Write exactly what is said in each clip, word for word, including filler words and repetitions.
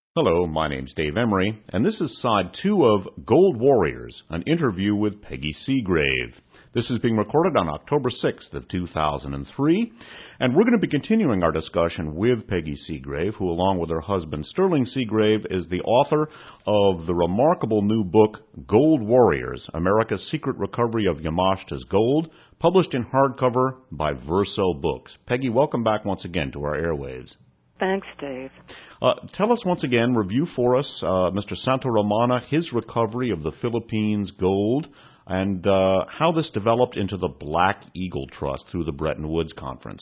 Hello, my name's Dave Emery, and this is side two of Gold Warriors, an interview with Peggy Seagrave. This is being recorded on October sixth of two thousand three, and we're going to be continuing our discussion with Peggy Seagrave, who along with her husband Sterling Seagrave is the author of the remarkable new book, Gold Warriors, America's Secret Recovery of Yamashta's Gold, published in hardcover by Verso Books. Peggy, welcome back once again to our airwaves. Thanks, Dave. Uh, tell us once again, review for us, uh, Mister Santaromana, his recovery of the Philippines gold, and uh, how this developed into the Black Eagle Trust through the Bretton Woods Conference.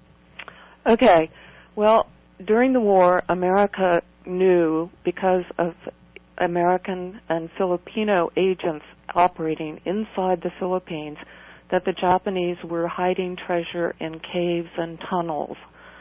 Okay. Well, during the war, America knew, because of American and Filipino agents operating inside the Philippines, that the Japanese were hiding treasure in caves and tunnels.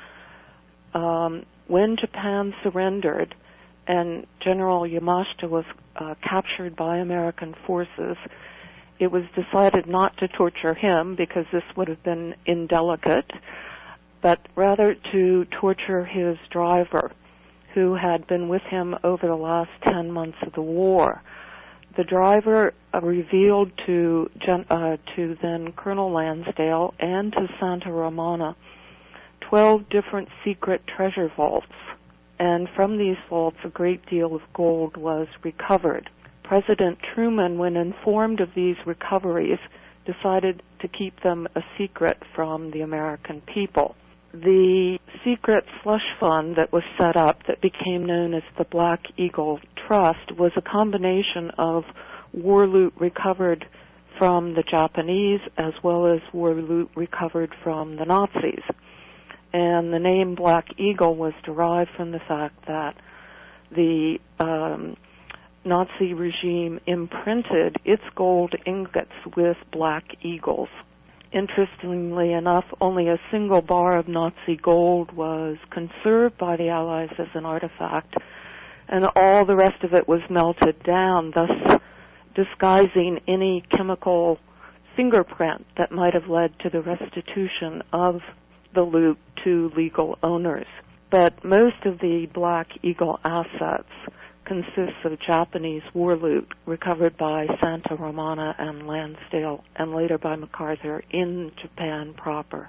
Um, when Japan surrendered and General Yamashita was uh, captured by American forces, it was decided not to torture him because this would have been indelicate, but rather to torture his driver, who had been with him over the last ten months of the war. The driver uh, revealed to, Gen- uh, to then Colonel Lansdale and to Santaromana twelve different secret treasure vaults, and from these vaults a great deal of gold was recovered. President Truman, when informed of these recoveries, decided to keep them a secret from the American people. The secret slush fund that was set up that became known as the Black Eagle Trust was a combination of war loot recovered from the Japanese as well as war loot recovered from the Nazis. And the name Black Eagle was derived from the fact that the um, Nazi regime imprinted its gold ingots with black eagles. Interestingly enough, only a single bar of Nazi gold was conserved by the Allies as an artifact, and all the rest of it was melted down, thus disguising any chemical fingerprint that might have led to the restitution of the loot to legal owners. But most of the Black Eagle assets consists of Japanese war loot recovered by Santaromana and Lansdale and later by MacArthur in Japan proper.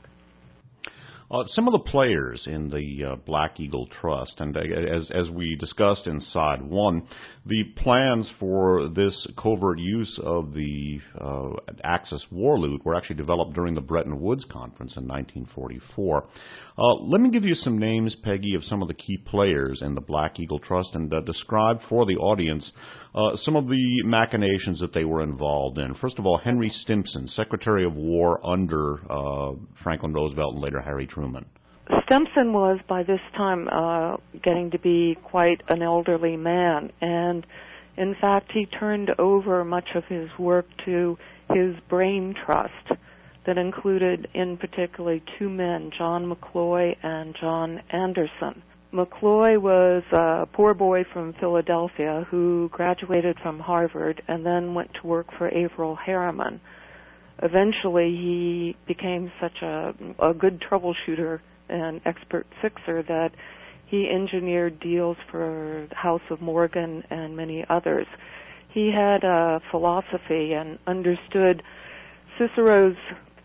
Uh, some of the players in the uh, Black Eagle Trust, and uh, as as we discussed in side one, the plans for this covert use of the uh, Axis war loot were actually developed during the Bretton Woods Conference in nineteen forty-four. Uh, let me give you some names, Peggy, of some of the key players in the Black Eagle Trust, and uh, describe for the audience uh, some of the machinations that they were involved in. First of all, Henry Stimson, Secretary of War under uh, Franklin Roosevelt and later Harry Truman. Stimson was, by this time, uh, getting to be quite an elderly man, and in fact, he turned over much of his work to his brain trust that included, in particular, two men, John McCloy and John Anderson. McCloy was a poor boy from Philadelphia who graduated from Harvard and then went to work for Averell Harriman. Eventually, he became such a, a good troubleshooter and expert fixer that he engineered deals for the House of Morgan and many others. He had a philosophy and understood Cicero's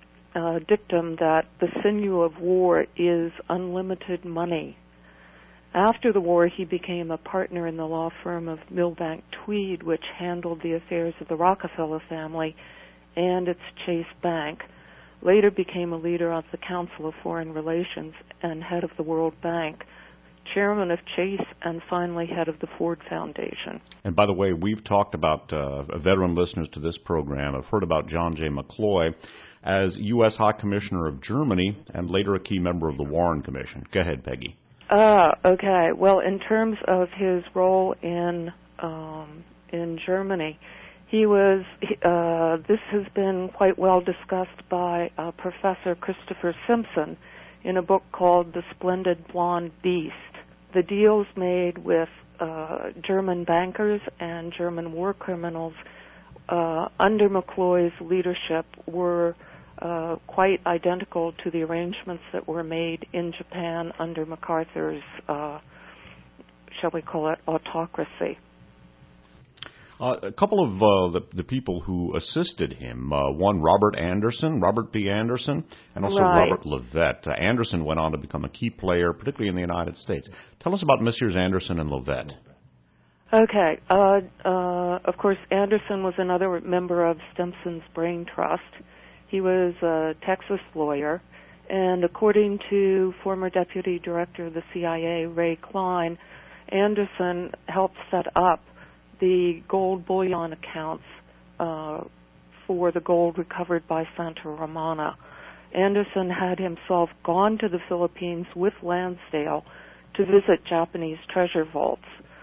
uh, dictum that the sinew of war is unlimited money. After the war, he became a partner in the law firm of Milbank Tweed, which handled the affairs of the Rockefeller family and its Chase Bank. Later became a leader of the Council of Foreign Relations and head of the World Bank, chairman of Chase, and finally head of the Ford Foundation. And by the way, we've talked about, uh, veteran listeners to this program have heard about John J. McCloy as U S High Commissioner of Germany and later a key member of the Warren Commission. Go ahead, Peggy. Ah, okay. Well, in terms of his role in um, in Germany, he was. Uh, this has been quite well discussed by uh, Professor Christopher Simpson in a book called The Splendid Blonde Beast. The deals made with uh, German bankers and German war criminals uh, under McCloy's leadership were uh, quite identical to the arrangements that were made in Japan under MacArthur's uh, shall we call it, autocracy. Uh, a couple of uh, the, the people who assisted him, uh, one Robert Anderson, Robert B. Anderson, and also right. Robert Levett. Uh, Anderson went on to become a key player, particularly in the United States. Tell us about Messrs. Anderson and Levett. Okay. Uh, uh, of course, Anderson was another member of Stimson's Brain Trust. He was a Texas lawyer, and according to former Deputy Director of the C I A, Ray Klein, Anderson helped set up the gold bullion accounts uh, for the gold recovered by Santa Romana. Anderson had himself gone to the Philippines with Lansdale to visit Japanese treasure vaults.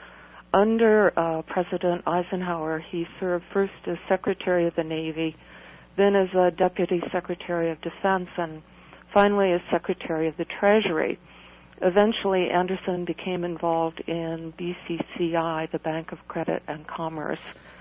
Under uh, President Eisenhower, he served first as Secretary of the Navy, then as a Deputy Secretary of Defense, and finally as Secretary of the Treasury. Eventually, Anderson became involved in B C C I, the Bank of Credit and Commerce,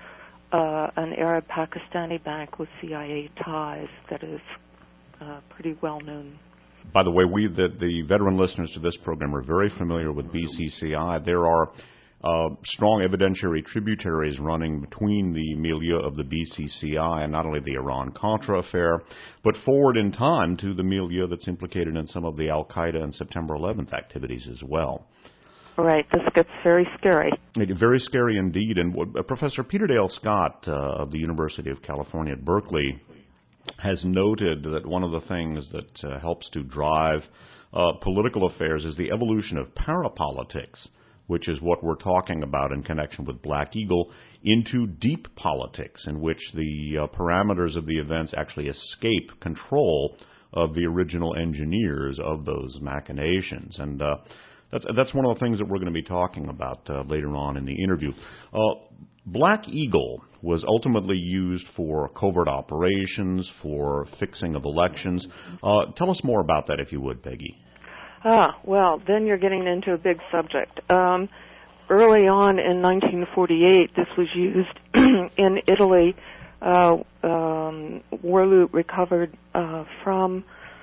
uh, an Arab-Pakistani bank with C I A ties that is uh, pretty well known. By the way, we the, the veteran listeners to this program are very familiar with B C C I. There are uh, strong evidentiary tributaries running between the milieu of the B C C I and not only the Iran-Contra affair, but forward in time to the milieu that's implicated in some of the Al-Qaeda and September eleventh activities as well. Right. This gets very scary. Very scary indeed. And what, uh, Professor Peter Dale Scott uh, of the University of California at Berkeley has noted that one of the things that uh, helps to drive uh, political affairs is the evolution of parapolitics, which is what we're talking about in connection with Black Eagle, into deep politics, in which the uh, parameters of the events actually escape control of the original engineers of those machinations. And uh, that's, that's one of the things that we're going to be talking about uh, later on in the interview. Uh, Black Eagle was ultimately used for covert operations, for fixing of elections. Uh, tell us more about that, if you would, Peggy. Ah, well, then you're getting into a big subject. Um, early on in nineteen forty-eight, this was used in Italy. Uh, um, war loot recovered uh, from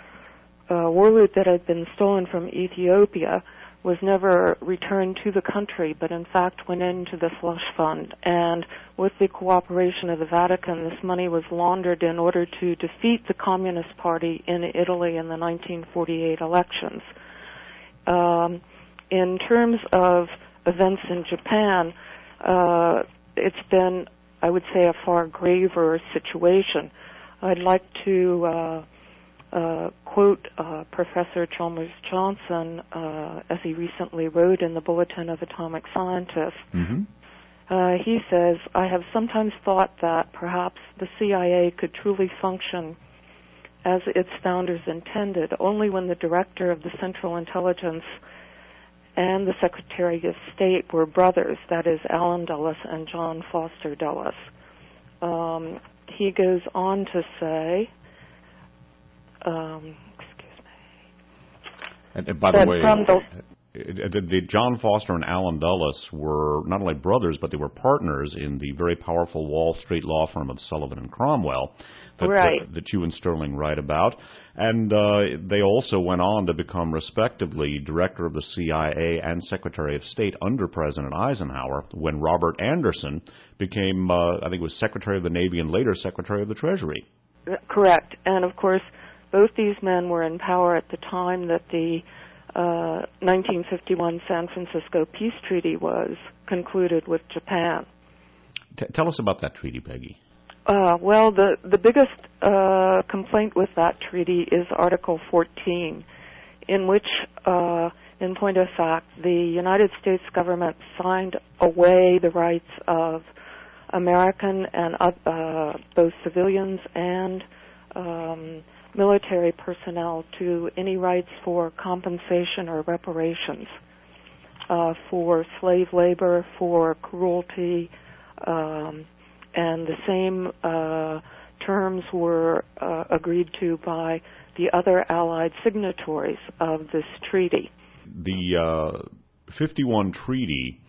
uh, war loot that had been stolen from Ethiopia was never returned to the country, but in fact went into the slush fund. And with the cooperation of the Vatican, this money was laundered in order to defeat the Communist Party in Italy in the nineteen forty-eight elections. Um, in terms of events in Japan, uh, it's been, I would say, a far graver situation. I'd like to uh, uh, quote uh, Professor Chalmers Johnson, uh, as he recently wrote in the Bulletin of Atomic Scientists. Mm-hmm. Uh, he says, "I have sometimes thought that perhaps the C I A could truly function as its founders intended, only when the director of the Central Intelligence and the Secretary of State were brothers, that is, Allen Dulles and John Foster Dulles." Um, he goes on to say, um, excuse me. And, and by the way, from the, the, the John Foster and Allen Dulles were not only brothers, but they were partners in the very powerful Wall Street law firm of Sullivan and Cromwell that, right. uh, that you and Sterling write about. And uh, they also went on to become, respectively, director of the C I A and Secretary of State under President Eisenhower when Robert Anderson became, uh, I think it was Secretary of the Navy and later Secretary of the Treasury. Correct. And, of course, both these men were in power at the time that the uh, nineteen fifty-one San Francisco Peace Treaty was concluded with Japan. T- tell us about that treaty, Peggy. Uh, well, the, the biggest uh, complaint with that treaty is Article fourteen, in which, uh, in point of fact, the United States government signed away the rights of American and uh, both civilians and um, military personnel to any rights for compensation or reparations uh, for slave labor, for cruelty, um, and the same uh, terms were uh, agreed to by the other allied signatories of this treaty. The uh, fifty-one treaty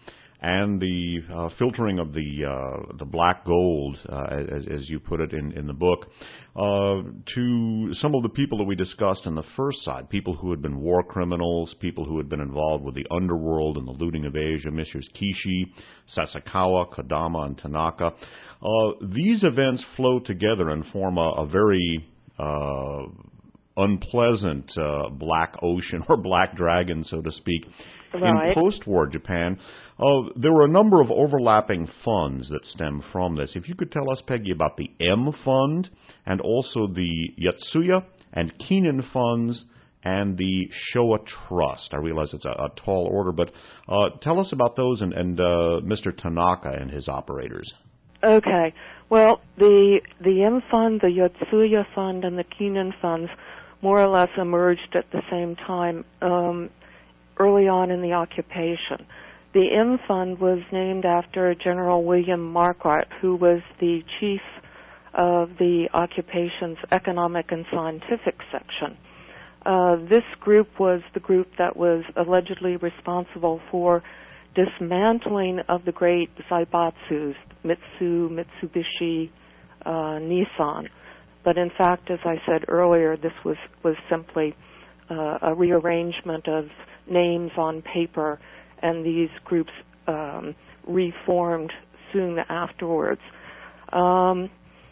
and the uh, filtering of the uh, the black gold, uh, as, as you put it in, in the book, uh, to some of the people that we discussed in the first side, people who had been war criminals, people who had been involved with the underworld and the looting of Asia, Messrs. Kishi, Sasakawa, Kodama, and Tanaka. Uh, these events flow together and form a, a very uh, unpleasant uh, black ocean or black dragon, so to speak. Right. In post-war Japan, uh, there were a number of overlapping funds that stem from this. If you could tell us, Peggy, about the M Fund and also the Yotsuya and Kinen funds and the Showa Trust. I realize it's a, a tall order, but uh, tell us about those and, and uh, Mister Tanaka and his operators. Okay. Well, the the M Fund, the Yotsuya Fund, and the Kinen funds more or less emerged at the same time um, early on in the occupation. The M Fund was named after General William Marquardt, who was the chief of the occupation's economic and scientific section. Uh, this group was the group that was allegedly responsible for dismantling of the great Zaibatsus, Mitsu, Mitsubishi, uh, Nissan. But in fact, as I said earlier, this was, was simply uh, a rearrangement of names on paper, and these groups um, reformed soon afterwards. Um,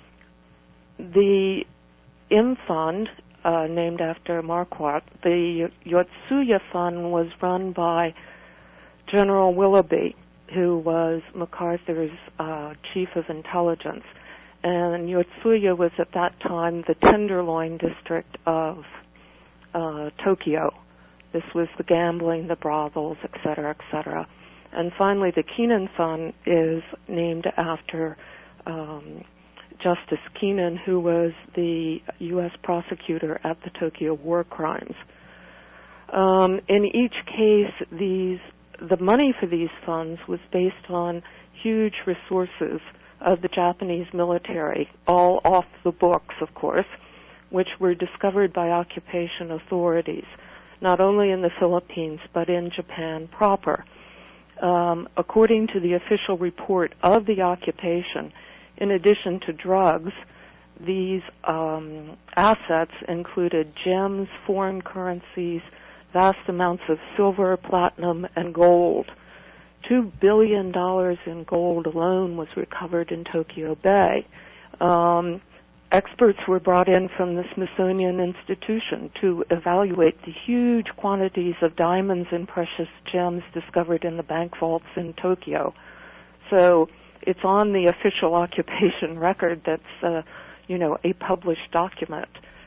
the M Fund, uh, named after Marquardt, the Yotsuya Fund was run by General Willoughby, who was MacArthur's uh, chief of intelligence. And Yotsuya was at that time the Tenderloin district of uh, Tokyo. This was the gambling, the brothels, et cetera, et cetera. And finally, the Kinen Fund is named after um, Justice Kenen, who was the U S prosecutor at the Tokyo War Crimes. Um, in each case, these the money for these funds was based on huge resources of the Japanese military, all off the books, of course, which were discovered by occupation authorities, not only in the Philippines, but in Japan proper. Um, according to the official report of the occupation, in addition to drugs, these um, assets included gems, foreign currencies, vast amounts of silver, platinum, and gold. Two billion dollars in gold alone was recovered in Tokyo Bay. Um, experts were brought in from the Smithsonian Institution to evaluate the huge quantities of diamonds and precious gems discovered in the bank vaults in Tokyo. So it's on the official occupation record that's, uh, you know, a published document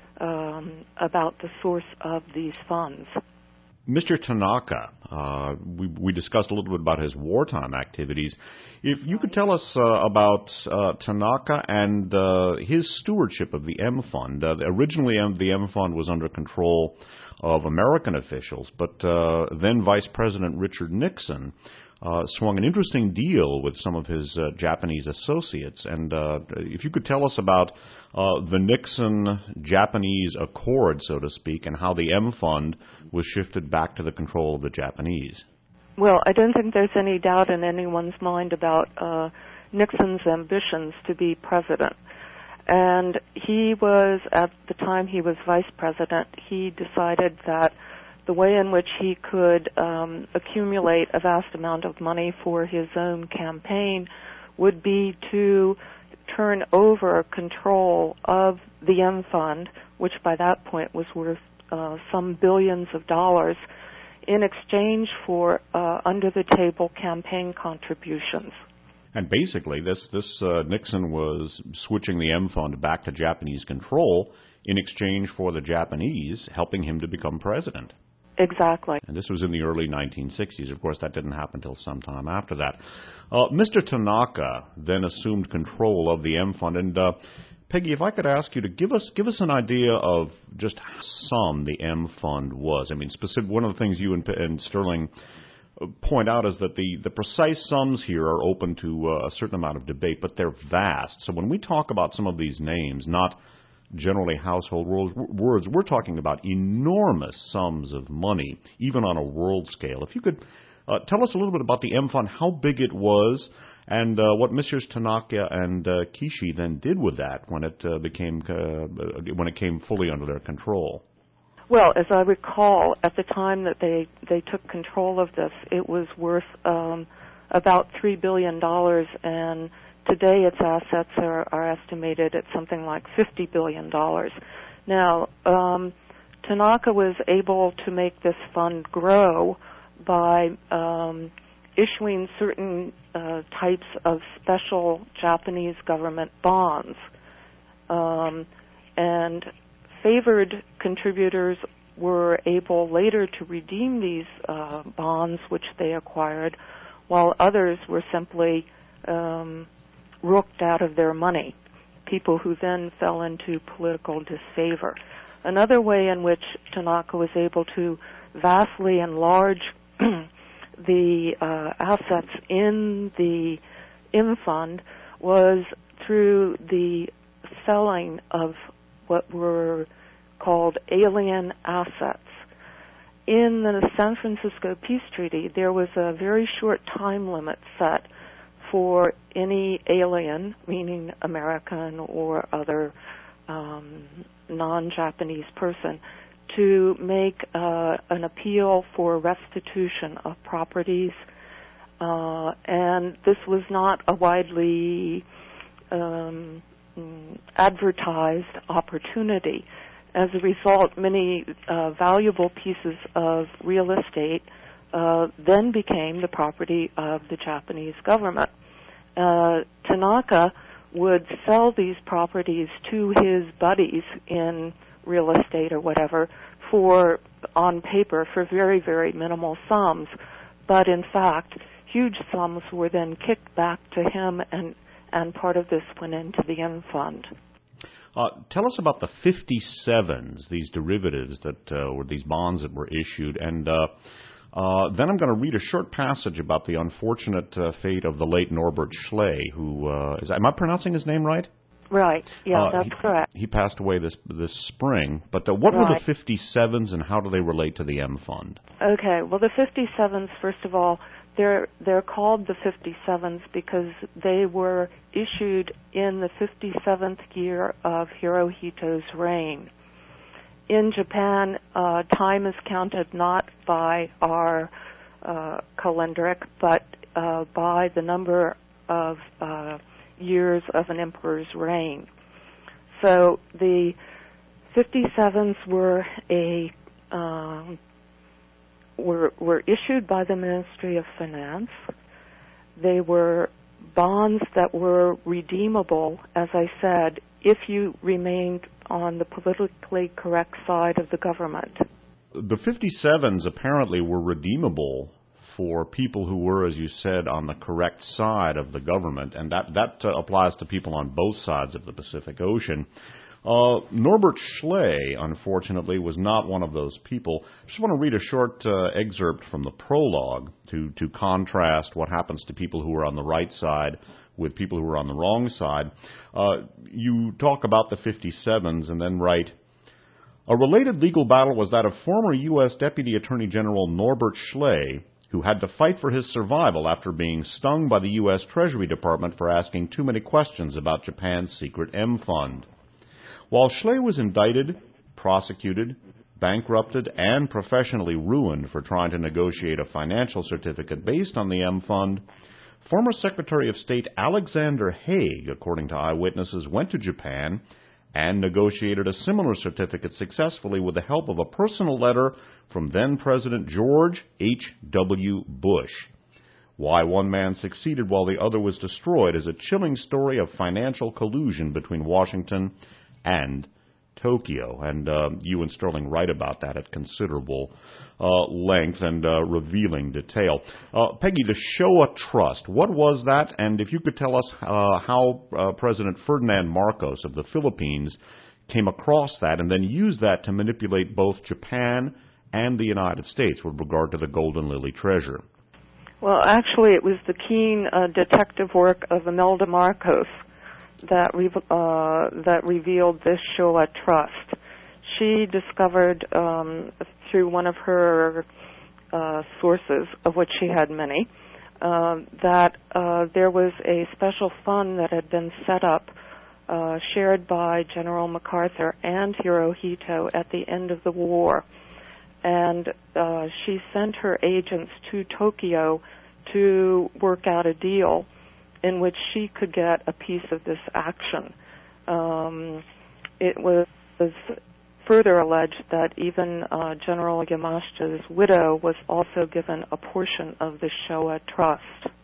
um, about the source of these funds. Mister Tanaka, uh, we, we discussed a little bit about his wartime activities. If you could tell us uh, about uh, Tanaka and uh, his stewardship of the M Fund. Uh, originally, the M Fund was under control of American officials, but uh, then Vice President Richard Nixon uh, swung an interesting deal with some of his uh, Japanese associates. And uh, if you could tell us about uh, the Nixon-Japanese Accord, so to speak, and how the M Fund was shifted back to the control of the Japanese. Well, I don't think there's any doubt in anyone's mind about uh, Nixon's ambitions to be president. And he was, at the time he was vice president, he decided that the way in which he could um, accumulate a vast amount of money for his own campaign would be to turn over control of the M Fund, which by that point was worth uh, some billions of dollars, in exchange for uh, under-the-table campaign contributions. And basically, this this uh, Nixon was switching the M Fund back to Japanese control in exchange for the Japanese helping him to become president. Exactly. And this was in the early nineteen sixties. Of course, that didn't happen until some time after that. Uh, Mister Tanaka then assumed control of the M Fund. And uh, Peggy, if I could ask you to give us give us an idea of just how some the M Fund was. I mean, specific. One of the things you and, and Sterling point out is that the, the precise sums here are open to uh, a certain amount of debate, but they're vast. So when we talk about some of these names, not generally household words, we're talking about enormous sums of money, even on a world scale. If you could Uh, tell us a little bit about the M Fund, how big it was, and uh, what Messrs. Tanaka and uh, Kishi then did with that when it uh, became uh, when it came fully under their control. Well, as I recall, at the time that they, they took control of this, it was worth um, about three billion dollars, and today its assets are, are estimated at something like fifty billion dollars. Now, um, Tanaka was able to make this fund grow by um, issuing certain uh, types of special Japanese government bonds. Um, and favored contributors were able later to redeem these uh, bonds which they acquired, while others were simply um, rooked out of their money, people who then fell into political disfavor. Another way in which Tanaka was able to vastly enlarge the uh, assets in the M Fund was through the selling of what were called alien assets. In the San Francisco Peace Treaty, there was a very short time limit set for any alien, meaning American or other um, non-Japanese person, to make uh, an appeal for restitution of properties. Uh, and this was not a widely um, advertised opportunity. As a result, many uh, valuable pieces of real estate uh, then became the property of the Japanese government. Uh, Tanaka would sell these properties to his buddies in real estate or whatever for, on paper, for very, very minimal sums. But in fact, huge sums were then kicked back to him, and, and part of this went into the M Fund. Uh, tell us about the fifty-sevens, these derivatives that uh, were these bonds that were issued, and uh, uh, then I'm going to read a short passage about the unfortunate uh, fate of the late Norbert Schley, who uh, is, am I pronouncing his name right? Right. Yeah, uh, that's he, correct. He passed away this this spring. But uh, what right. were the fifty-sevens, and how do they relate to the M Fund? Okay. Well, the fifty-sevens, first of all, they're they're called the fifty-sevens because they were issued in the fifty-seventh year of Hirohito's reign. In Japan, uh, time is counted not by our uh, calendric, but uh, by the number of uh, years of an emperor's reign. So the fifty-sevens were a um, were were issued by the Ministry of Finance. They were bonds that were redeemable, as I said, if you remained on the politically correct side of the government. The fifty-sevens apparently were redeemable for people who were, as you said, on the correct side of the government, and that, that uh, applies to people on both sides of the Pacific Ocean. Uh, Norbert Schley, unfortunately, was not one of those people. I just want to read a short uh, excerpt from the prologue to, to contrast what happens to people who are on the right side with people who are on the wrong side. Uh, you talk about the fifty-sevens and then write, "A related legal battle was that of former U S Deputy Attorney General Norbert Schley, who had to fight for his survival after being stung by the U S Treasury Department for asking too many questions about Japan's secret M Fund. While Schley was indicted, prosecuted, bankrupted, and professionally ruined for trying to negotiate a financial certificate based on the M Fund, former Secretary of State Alexander Haig, according to eyewitnesses, went to Japan and negotiated a similar certificate successfully with the help of a personal letter from then-President George H W Bush. Why one man succeeded while the other was destroyed is a chilling story of financial collusion between Washington and Tokyo." And uh, you and Sterling write about that at considerable uh, length and uh, revealing detail. Uh, Peggy, the Showa Trust, what was that? And if you could tell us uh, how uh, President Ferdinand Marcos of the Philippines came across that and then used that to manipulate both Japan and the United States with regard to the Golden Lily treasure. Well, actually, it was the keen uh, detective work of Imelda Marcos that re- uh, that revealed this Showa Trust. She discovered um, through one of her uh, sources, of which she had many, uh, that uh, there was a special fund that had been set up, uh, shared by General MacArthur and Hirohito at the end of the war. And uh, she sent her agents to Tokyo to work out a deal in which she could get a piece of this action. Um, it was, was further alleged that even uh, General Yamashita's widow was also given a portion of the Showa trust.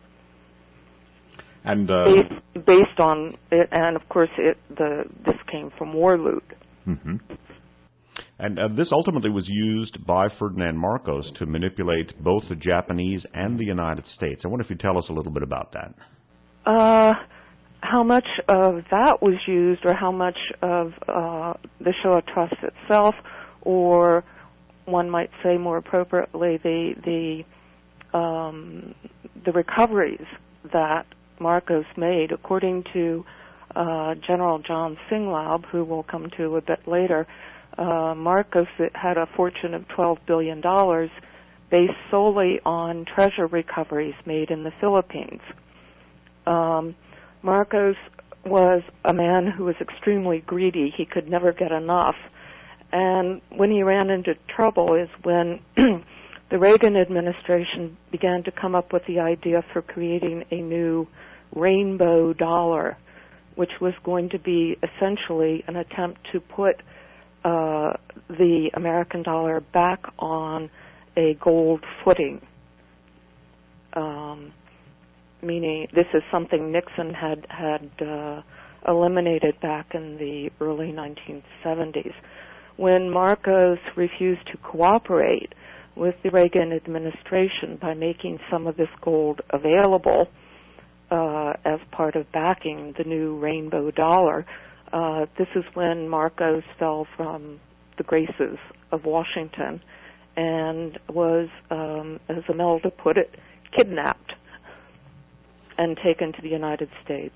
And uh, based, based on it, and of course, it, the this came from war loot. Mm-hmm. And uh, this ultimately was used by Ferdinand Marcos to manipulate both the Japanese and the United States. I wonder if you'd tell us a little bit about that. Uh, how much of that was used, or how much of uh, the Showa Trust itself, or one might say more appropriately, the the um, the recoveries that Marcos made, according to uh, General John Singlaub, who we'll come to a bit later. Uh, Marcos had a fortune of twelve billion dollars based solely on treasure recoveries made in the Philippines. Um, Marcos was a man who was extremely greedy. He could never get enough. And when he ran into trouble is when the Reagan administration began to come up with the idea for creating a new rainbow dollar, which was going to be essentially an attempt to put uh, the American dollar back on a gold footing. Um, meaning this is something Nixon had had uh, eliminated back in the early nineteen seventies. When Marcos refused to cooperate with the Reagan administration by making some of this gold available uh, as part of backing the new rainbow dollar, uh, this is when Marcos fell from the graces of Washington and was, um, as Imelda put it, kidnapped and taken to the United States.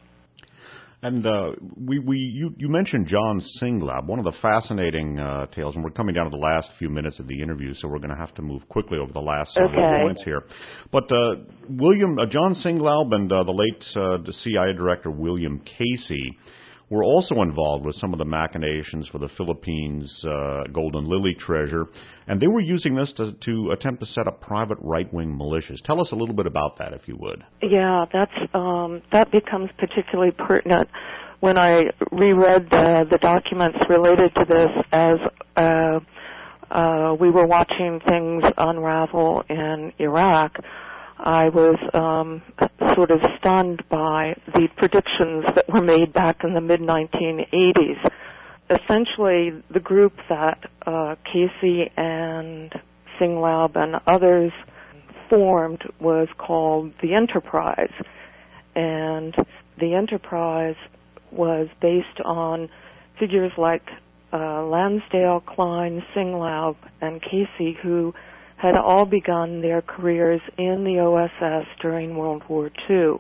And uh, we, we you, you mentioned John Singlaub, one of the fascinating uh, tales, and we're coming down to the last few minutes of the interview, so we're going to have to move quickly over the last several okay. points here. But uh, William uh, John Singlaub and uh, the late uh, C I A director William Casey were also involved with some of the machinations for the Philippines' uh, Golden Lily treasure, and they were using this to, to attempt to set up private right-wing militias. Tell us a little bit about that, if you would. Yeah, that's um, that becomes particularly pertinent when I reread the, the documents related to this as uh, uh, we were watching things unravel in Iraq. I was um, sort of stunned by the predictions that were made back in the mid nineteen eighties. Essentially, the group that uh, Casey and Singlaub and others formed was called the Enterprise. And the Enterprise was based on figures like uh, Lansdale, Klein, Singlaub, and Casey, who had all begun their careers in the O S S during World War Two.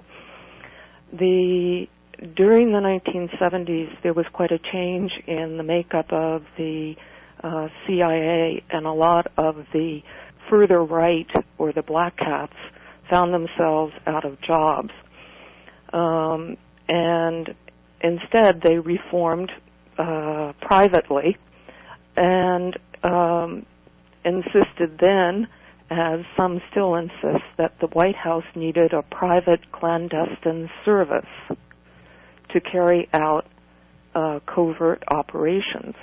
The, during the nineteen seventies, there was quite a change in the makeup of the uh, C I A, and a lot of the further right, or the black hats, found themselves out of jobs. Um, and instead, they reformed uh, privately, and um, insisted then, as some still insist, that the White House needed a private clandestine service to carry out uh, covert operations.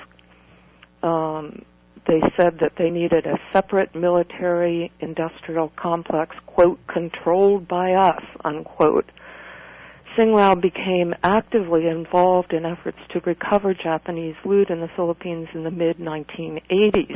Um, they said that they needed a separate military industrial complex, quote, controlled by us, unquote. Singlaub became actively involved in efforts to recover Japanese loot in the Philippines in the mid nineteen eighties.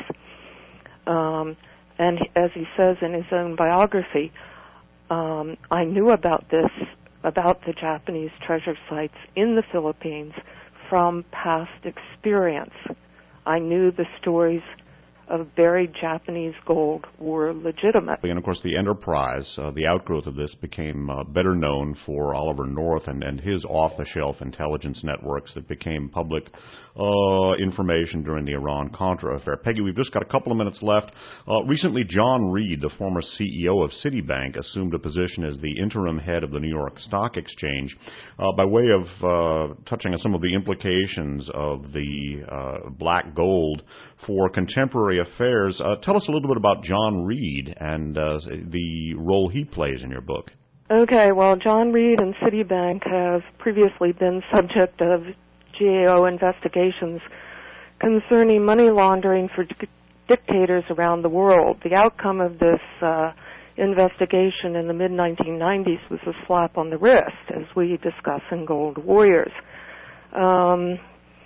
Um, and as he says in his own biography, um, I knew about this, about the Japanese treasure sites in the Philippines from past experience. I knew the stories of buried Japanese gold were legitimate. And of course, the Enterprise, uh, the outgrowth of this, became uh, better known for Oliver North and, and his off-the-shelf intelligence networks that became public uh, information during the Iran-Contra affair. Peggy, we've just got a couple of minutes left. Uh, recently, John Reed, the former C E O of Citibank, assumed a position as the interim head of the New York Stock Exchange. Uh, by way of uh, touching on some of the implications of the uh, black gold for contemporary affairs, uh, tell us a little bit about John Reed and uh, the role he plays in your book. Okay, well, John Reed and Citibank have previously been subject of G A O investigations concerning money laundering for d- dictators around the world. The outcome of this uh, investigation in the mid nineteen nineties was a slap on the wrist, as we discuss in Gold Warriors. Um,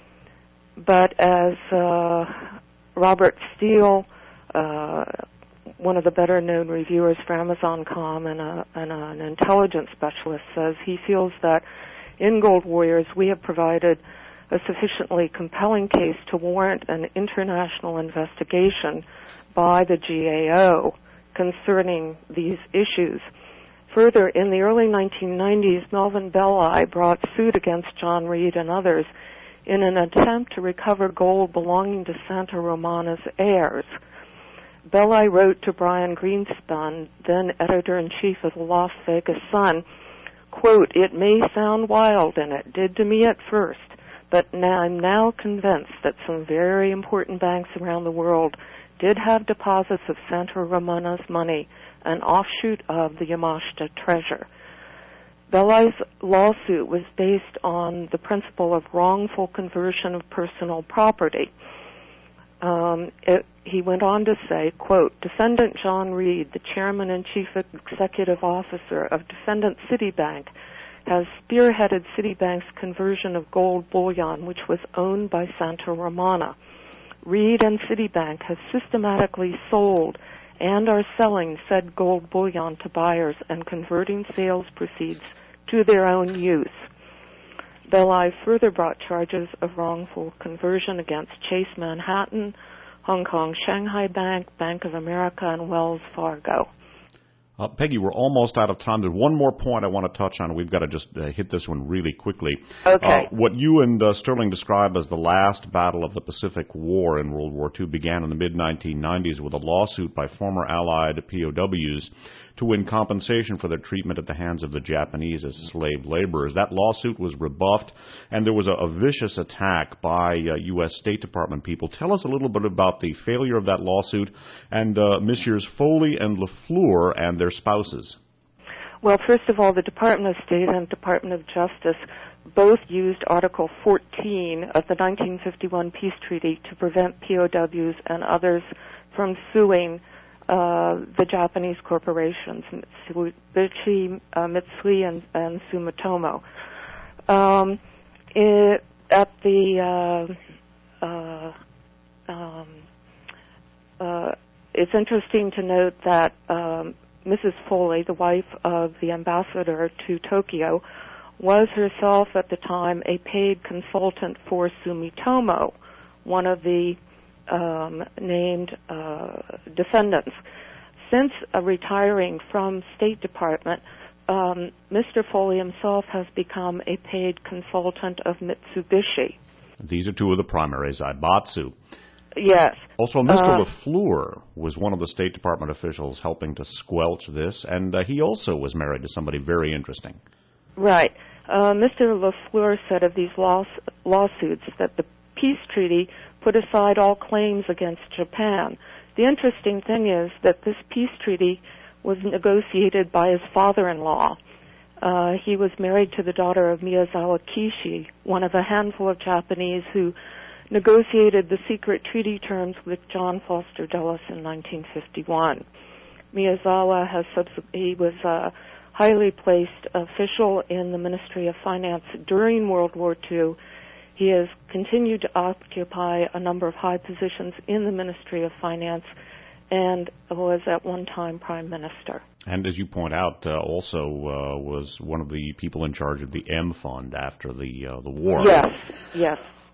but as uh, Robert Steele, uh, one of the better-known reviewers for Amazon dot com and, a, and a, an intelligence specialist, says he feels that in Gold Warriors we have provided a sufficiently compelling case to warrant an international investigation by the G A O concerning these issues. Further, in the early nineteen nineties, Melvin Belli brought suit against John Reed and others in an attempt to recover gold belonging to Santa Romana's heirs. Belli wrote to Brian Greenspan, then editor-in-chief of the Las Vegas Sun, quote, "It may sound wild, and it did to me at first, but now I'm now convinced that some very important banks around the world did have deposits of Santa Romana's money, an offshoot of the Yamashita treasure." Belli's lawsuit was based on the principle of wrongful conversion of personal property. Um, it, he went on to say, quote, "Defendant John Reed, the chairman and chief executive officer of defendant Citibank, has spearheaded Citibank's conversion of gold bullion, which was owned by Santa Romana. Reed and Citibank have systematically sold and are selling said gold bullion to buyers and converting sales proceeds to their own use." Belli further brought charges of wrongful conversion against Chase Manhattan, Hong Kong Shanghai Bank, Bank of America, and Wells Fargo. Uh, Peggy, we're almost out of time. There's one more point I want to touch on. We've got to just uh, hit this one really quickly. Okay. Uh, what you and uh, Sterling describe as the last battle of the Pacific War in World War Two began in the mid nineteen nineties with a lawsuit by former Allied P O Ws to win compensation for their treatment at the hands of the Japanese as slave laborers. That lawsuit was rebuffed, and there was a, a vicious attack by uh, U S State Department people. Tell us a little bit about the failure of that lawsuit and uh, Messrs. Foley and LaFleur and their spouses. Well, first of all, the Department of State and Department of Justice both used Article fourteen of the nineteen fifty-one Peace Treaty to prevent P O Ws and others from suing uh, the Japanese corporations, Mitsubishi, uh, Mitsui, and, and Sumitomo. Um, it, at the uh, uh, um, uh, it's interesting to note that um, Missus Foley, the wife of the ambassador to Tokyo, was herself at the time a paid consultant for Sumitomo, one of the um, named uh, defendants. Since uh, retiring from State Department, um, Mister Foley himself has become a paid consultant of Mitsubishi. These are two of the primary Zaibatsu. Yes. Also, Mister Uh, LaFleur was one of the State Department officials helping to squelch this, and uh, he also was married to somebody very interesting. Right. Uh, Mister LaFleur said of these laws, lawsuits that the peace treaty put aside all claims against Japan. The interesting thing is that this peace treaty was negotiated by his father-in-law. Uh, he was married to the daughter of Miyazawa Kishi, one of a handful of Japanese who negotiated the secret treaty terms with John Foster Dulles in nineteen fifty-one. Miyazawa has subs- he was a highly placed official in the Ministry of Finance during World War Two. He has continued to occupy a number of high positions in the Ministry of Finance and was at one time Prime Minister. And as you point out, uh, also uh, was one of the people in charge of the M Fund after the uh, the war. Yes, yes.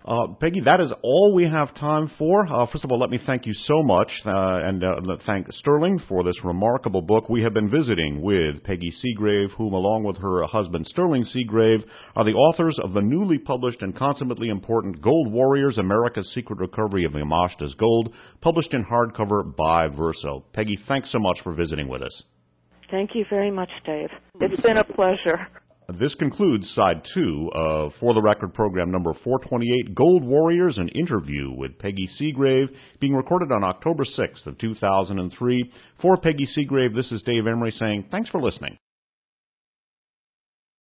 Uh, Peggy, that is all we have time for. Uh, first of all, let me thank you so much, uh, and uh, thank Sterling for this remarkable book. We have been visiting with Peggy Seagrave, whom, along with her husband Sterling Seagrave, are the authors of the newly published and consummately important Gold Warriors, America's Secret Recovery of Yamashita's Gold, published in hardcover by Verso. Peggy, thanks so much for visiting with us. Thank you very much, Dave. It's been a pleasure. This concludes Side two of For the Record program number four twenty-eight, Gold Warriors, an interview with Peggy Seagrave, being recorded on October sixth of two thousand three. For Peggy Seagrave, this is Dave Emery saying thanks for listening.